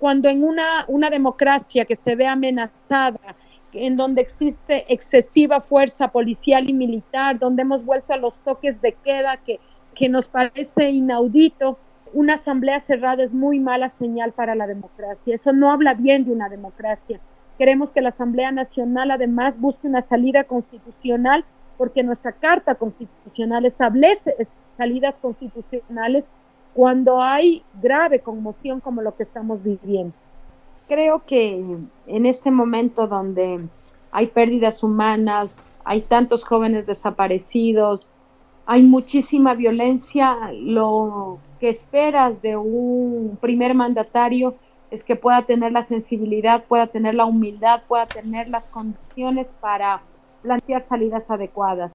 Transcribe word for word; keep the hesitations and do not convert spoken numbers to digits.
cuando en una, una democracia que se ve amenazada, en donde existe excesiva fuerza policial y militar, donde hemos vuelto a los toques de queda que, que nos parece inaudito, una asamblea cerrada es muy mala señal para la democracia. Eso no habla bien de una democracia. Queremos que la Asamblea Nacional además busque una salida constitucional, porque nuestra Carta Constitucional establece salidas constitucionales cuando hay grave conmoción como lo que estamos viviendo. Creo que en este momento donde hay pérdidas humanas, hay tantos jóvenes desaparecidos, hay muchísima violencia, lo que esperas de un primer mandatario es que pueda tener la sensibilidad, pueda tener la humildad, pueda tener las condiciones para plantear salidas adecuadas.